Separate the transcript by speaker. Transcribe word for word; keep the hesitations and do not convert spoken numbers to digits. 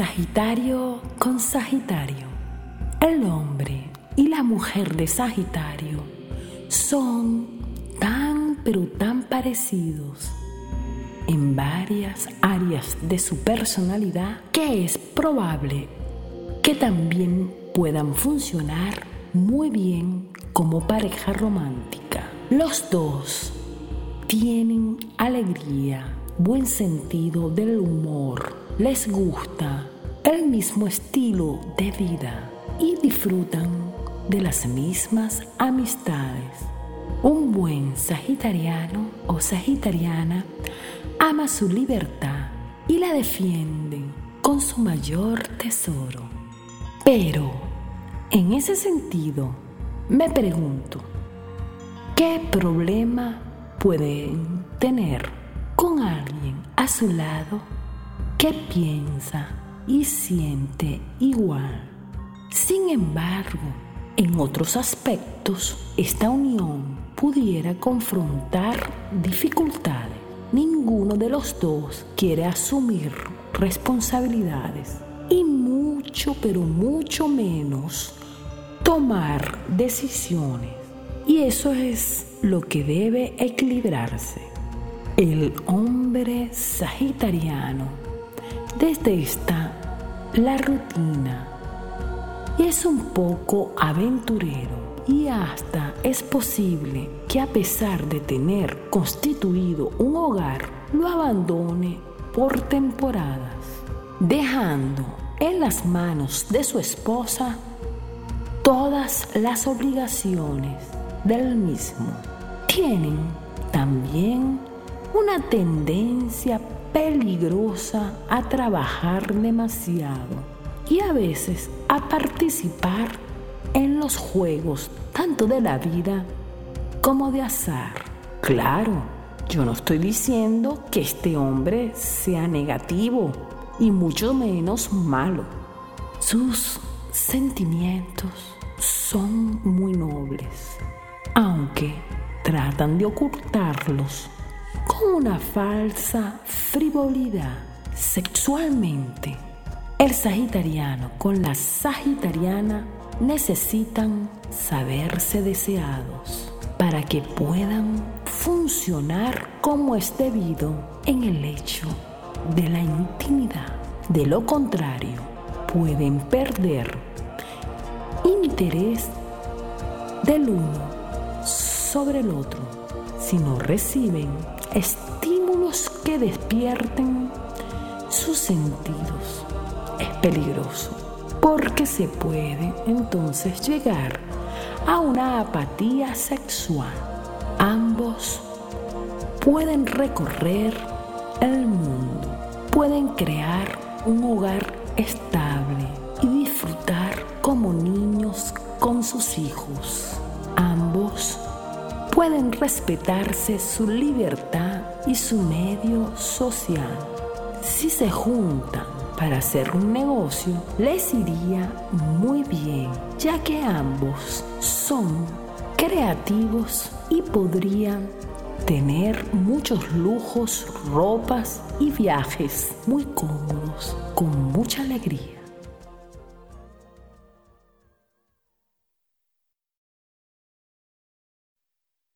Speaker 1: Sagitario con Sagitario. El hombre y la mujer de Sagitario son tan pero tan parecidos en varias áreas de su personalidad que es probable que también puedan funcionar muy bien como pareja romántica. Los dos tienen alegría, buen sentido del humor, les gusta el mismo estilo de vida y disfrutan de las mismas amistades. Un buen sagitariano o sagitariana ama su libertad y la defiende con su mayor tesoro. Pero, en ese sentido, me pregunto, ¿qué problema pueden tener con alguien a su lado que piensa y siente igual? Sin embargo, en otros aspectos, esta unión pudiera confrontar dificultades. Ninguno de los dos quiere asumir responsabilidades y mucho, pero mucho menos tomar decisiones. Y eso es lo que debe equilibrarse. El hombre sagitariano detesta la rutina y es un poco aventurero, y hasta es posible que a pesar de tener constituido un hogar, lo abandone por temporadas, dejando en las manos de su esposa todas las obligaciones del mismo. Tienen también una tendencia peligrosa a trabajar demasiado y a veces a participar en los juegos tanto de la vida como de azar. Claro, yo no estoy diciendo que este hombre sea negativo y mucho menos malo. Sus sentimientos son muy nobles, aunque tratan de ocultarlos con una falsa frivolidad. Sexualmente, el sagitariano con la sagitariana necesitan saberse deseados para que puedan funcionar como es debido en el hecho de la intimidad. De lo contrario, pueden perder interés del uno sobre el otro si no reciben estímulos que despierten sus sentidos. Es peligroso, porque se puede entonces llegar a una apatía sexual. Ambos pueden recorrer el mundo, pueden crear un hogar estable y disfrutar como niños con sus hijos. Ambos pueden respetarse su libertad y su medio social. Si se juntan para hacer un negocio, les iría muy bien, ya que ambos son creativos y podrían tener muchos lujos, ropas y viajes muy cómodos, con mucha alegría.